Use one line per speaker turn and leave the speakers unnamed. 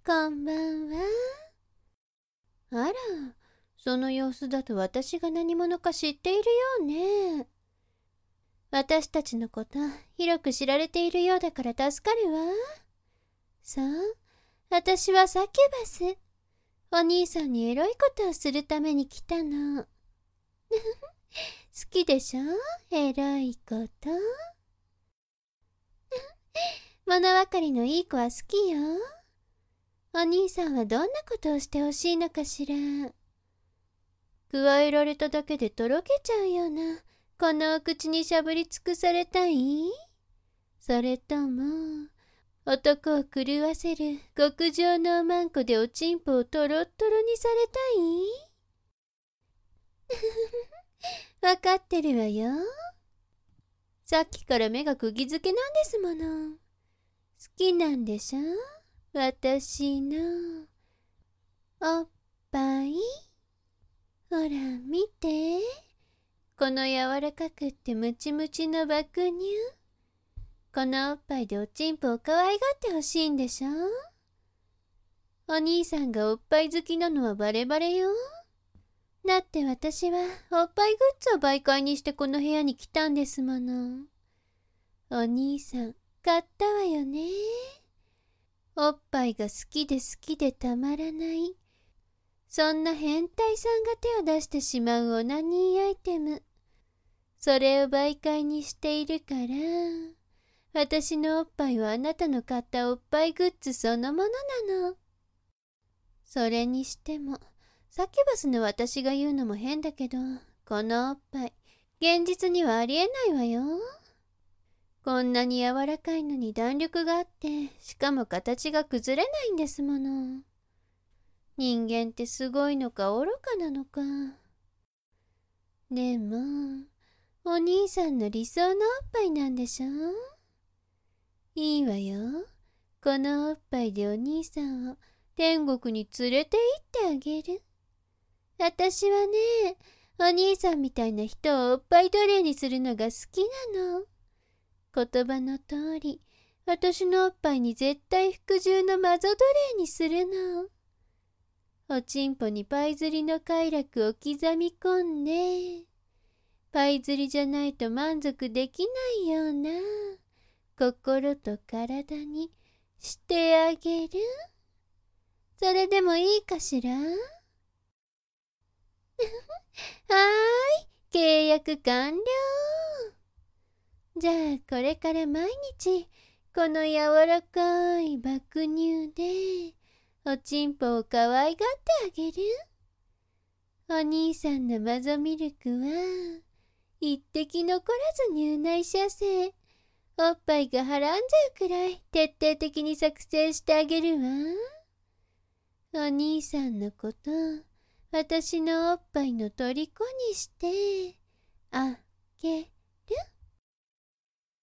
こんばんは。あら、その様子だと私が何者か知っているようね。私たちのこと広く知られているようだから助かるわ。そう、私はサキュバス。お兄さんにエロいことをするために来たの。好きでしょ、エロいこと。物分かりのいい子は好きよ。お兄さんはどんなことをしてほしいのかしら。加えられただけでとろけちゃうようなこのお口にしゃぶり尽くされたい？それとも男を狂わせる極上のおまんこでおちんぽをとろっとろにされたい？わかってるわよ。さっきから目が釘付けなんですもの。好きなんでしょ、私のおっぱい。ほら見て、この柔らかくってムチムチの爆乳。このおっぱいでおちんぽを可愛がってほしいんでしょ。お兄さんがおっぱい好きなのはバレバレよ。だって私はおっぱいグッズを媒介にしてこの部屋に来たんですもの。お兄さん買ったわよね。おっぱいが好きで好きでたまらない、そんな変態さんが手を出してしまうオナニーアイテム。それを媒介にしているから、私のおっぱいはあなたの買ったおっぱいグッズそのものなの。それにしても、サキュバスの私が言うのも変だけど、このおっぱい、現実にはありえないわよ。こんなに柔らかいのに弾力があって、しかも形が崩れないんですもの。人間ってすごいのか愚かなのか。でも、お兄さんの理想のおっぱいなんでしょ。いいわよ。このおっぱいでお兄さんを天国に連れて行ってあげる。私はね、お兄さんみたいな人をおっぱい奴隷にするのが好きなの。言葉の通り、私のおっぱいに絶対服従のマゾ奴隷にするの。おちんぽにパイ釣りの快楽を刻み込んで、パイ釣りじゃないと満足できないような心と体にしてあげる。それでもいいかしら？はーい、契約完了。じゃあこれから毎日この柔らかい爆乳でおちんぽを可愛がってあげる。お兄さんのマゾミルクは一滴残らず乳内射精。おっぱいがはらんじゃうくらい徹底的に作成してあげるわ。お兄さんのこと、私のおっぱいの虜にしてあげ